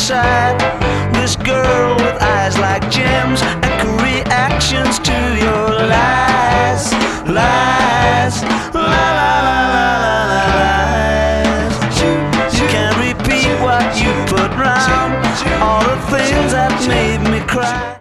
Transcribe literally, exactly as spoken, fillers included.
sight. This girl with eyes like gems and reactions to your lies, lies, la la la la la lies. You can't repeat what you put round, all the things that made me cry.